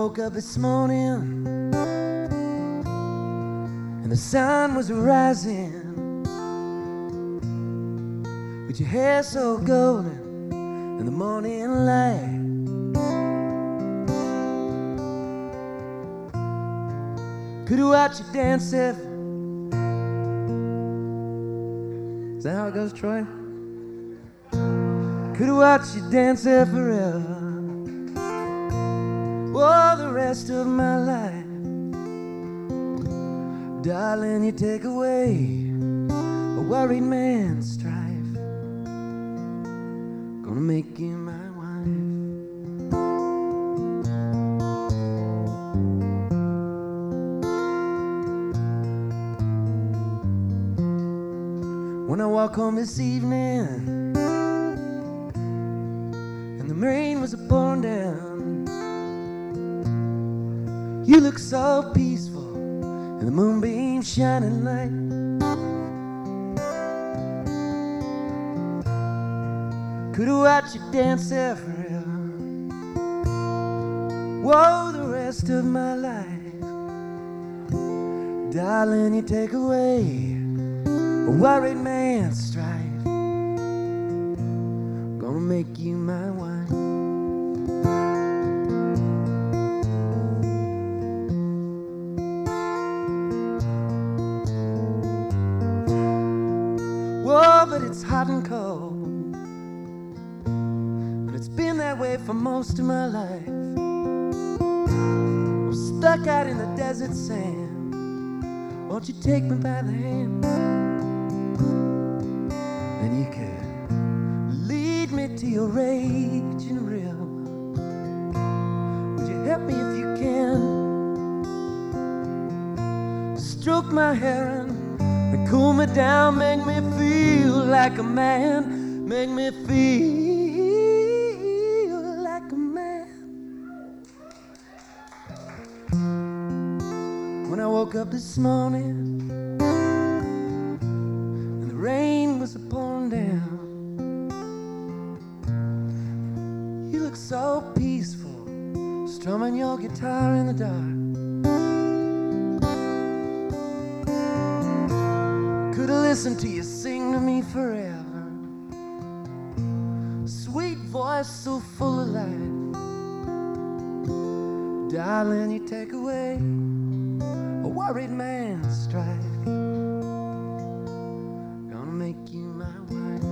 woke up this morning and the sun was rising, with your hair so golden in the morning light. Could have watched you dance ever. Is that how it goes, Troy? Could have watched you dance there forever. Oh, the rest of my life. Darling, you take away a worried man's strife. Gonna make you my wife. When I walk home this evening and the rain was pouring down, you look so peaceful in the moonbeam shining light. Could have watched you dance there forever. Whoa, the rest of my life. Darling, you take away a worried man's strife. Gonna make you my wife. Whoa, but it's hot and cold, and it's been that way for most of my life. I'm stuck out in the desert sand. Won't you take me by the hand? And you could lead me to your raging river. Would you help me if you can? Stroke my hair and cool me down, make me feel like a man, make me feel like a man. When I woke up this morning and the rain was pouring down, you look so peaceful, strumming your guitar in the dark. Could've listened to you sing to me forever. Sweet voice so full of life. Darling, you take away a worried man's strife. Gonna make you my wife.